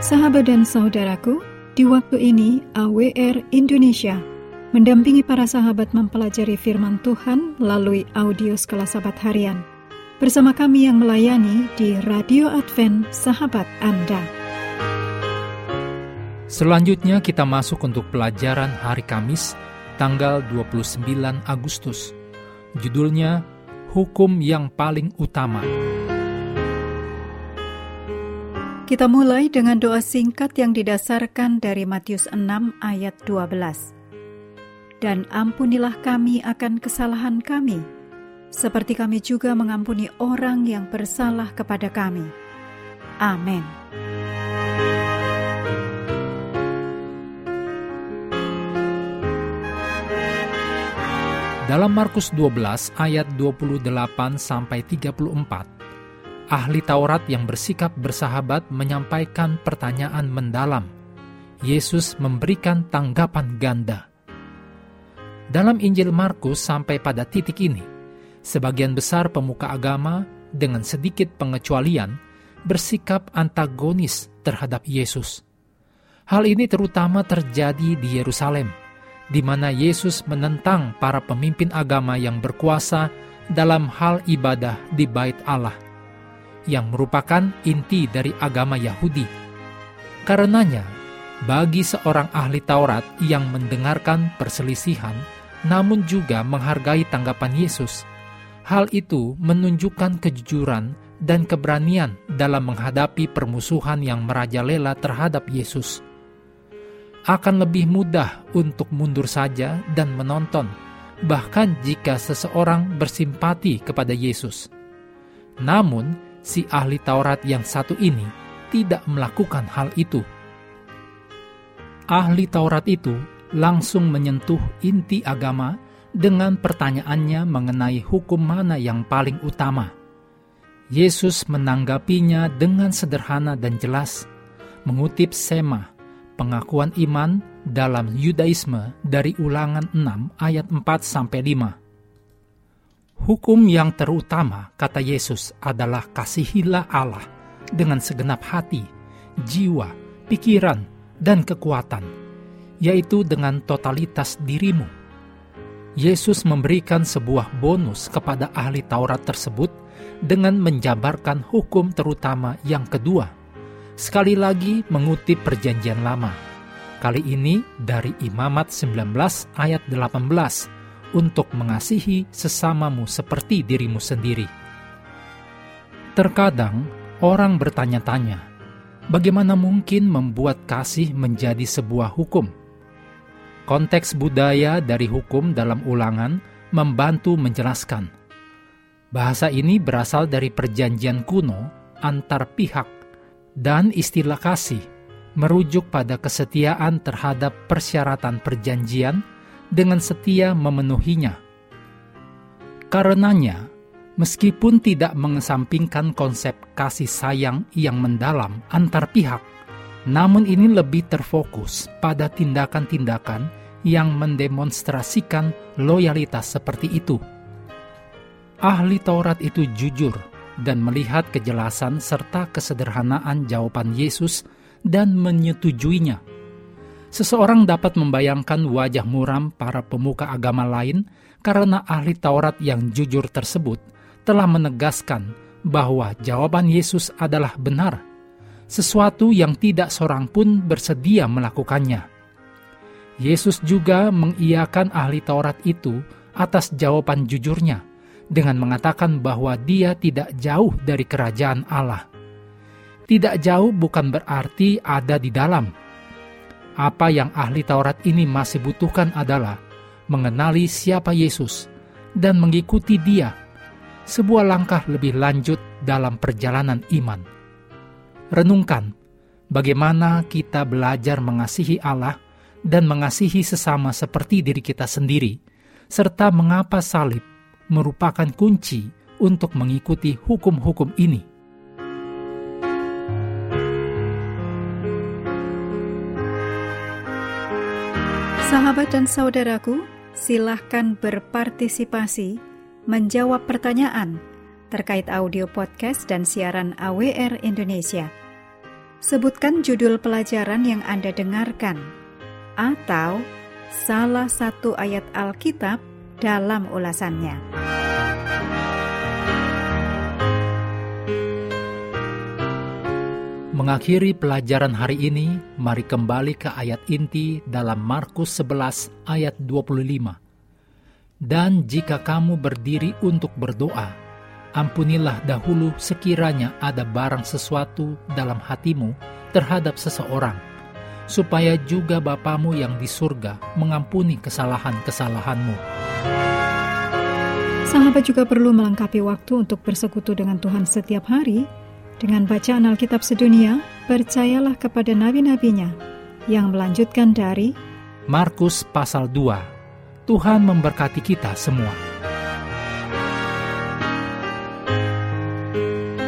Sahabat dan saudaraku, di waktu ini AWR Indonesia mendampingi para sahabat mempelajari firman Tuhan melalui audio Sekolah Sahabat Harian. Bersama kami yang melayani di Radio Advent Sahabat Anda. Selanjutnya kita masuk untuk pelajaran hari Kamis, tanggal 29 Agustus. Judulnya, Hukum yang Paling Utama. Kita mulai dengan doa singkat yang didasarkan dari Matius 6 ayat 12. Dan ampunilah kami akan kesalahan kami, seperti kami juga mengampuni orang yang bersalah kepada kami. Amin. Dalam Markus 12 ayat 28-34, ahli Taurat yang bersikap bersahabat menyampaikan pertanyaan mendalam. Yesus memberikan tanggapan ganda. Dalam Injil Markus sampai pada titik ini, sebagian besar pemuka agama dengan sedikit pengecualian bersikap antagonis terhadap Yesus. Hal ini terutama terjadi di Yerusalem, di mana Yesus menentang para pemimpin agama yang berkuasa dalam hal ibadah di Bait Allah, yang merupakan inti dari agama Yahudi. Karenanya, bagi seorang ahli Taurat yang mendengarkan perselisihan, namun juga menghargai tanggapan Yesus, hal itu menunjukkan kejujuran dan keberanian dalam menghadapi permusuhan yang merajalela terhadap Yesus. Akan lebih mudah untuk mundur saja dan menonton, bahkan jika seseorang bersimpati kepada Yesus. Namun, si ahli Taurat yang satu ini tidak melakukan hal itu. Ahli Taurat itu langsung menyentuh inti agama dengan pertanyaannya mengenai hukum mana yang paling utama. Yesus menanggapinya dengan sederhana dan jelas, mengutip sema, pengakuan iman dalam Yudaisme dari Ulangan 6 ayat 4-5. Hukum yang terutama, kata Yesus, adalah kasihilah Allah dengan segenap hati, jiwa, pikiran, dan kekuatan, yaitu dengan totalitas dirimu. Yesus memberikan sebuah bonus kepada ahli Taurat tersebut dengan menjabarkan hukum terutama yang kedua, sekali lagi mengutip Perjanjian Lama, kali ini dari Imamat 19 ayat 18, untuk mengasihi sesamamu seperti dirimu sendiri. Terkadang orang bertanya-tanya, bagaimana mungkin membuat kasih menjadi sebuah hukum? Konteks budaya dari hukum dalam Ulangan membantu menjelaskan. Bahasa ini berasal dari perjanjian kuno antar pihak, dan istilah kasih merujuk pada kesetiaan terhadap persyaratan perjanjian dengan setia memenuhinya. Karenanya, meskipun tidak mengesampingkan konsep kasih sayang yang mendalam antar pihak, namun ini lebih terfokus pada tindakan-tindakan yang mendemonstrasikan loyalitas seperti itu. Ahli Taurat itu jujur dan melihat kejelasan serta kesederhanaan jawaban Yesus dan menyetujuinya. Seseorang dapat membayangkan wajah muram para pemuka agama lain karena ahli Taurat yang jujur tersebut telah menegaskan bahwa jawaban Yesus adalah benar, sesuatu yang tidak seorang pun bersedia melakukannya. Yesus juga mengiyakan ahli Taurat itu atas jawaban jujurnya dengan mengatakan bahwa dia tidak jauh dari kerajaan Allah. Tidak jauh bukan berarti ada di dalam. Apa yang ahli Taurat ini masih butuhkan adalah mengenali siapa Yesus dan mengikuti Dia, sebuah langkah lebih lanjut dalam perjalanan iman. Renungkan bagaimana kita belajar mengasihi Allah dan mengasihi sesama seperti diri kita sendiri, serta mengapa salib merupakan kunci untuk mengikuti hukum-hukum ini. Sahabat dan saudaraku, silahkan berpartisipasi menjawab pertanyaan terkait audio podcast dan siaran AWR Indonesia. Sebutkan judul pelajaran yang Anda dengarkan, atau salah satu ayat Alkitab dalam ulasannya. Mengakhiri pelajaran hari ini, mari kembali ke ayat inti dalam Markus 11 ayat 25. Dan jika kamu berdiri untuk berdoa, ampunilah dahulu sekiranya ada barang sesuatu dalam hatimu terhadap seseorang, supaya juga Bapamu yang di surga mengampuni kesalahan-kesalahanmu. Sahabat juga perlu melengkapi waktu untuk bersekutu dengan Tuhan setiap hari dengan bacaan Alkitab sedunia. Percayalah kepada nabi-nabinya yang melanjutkan dari Markus pasal 2. Tuhan memberkati kita semua.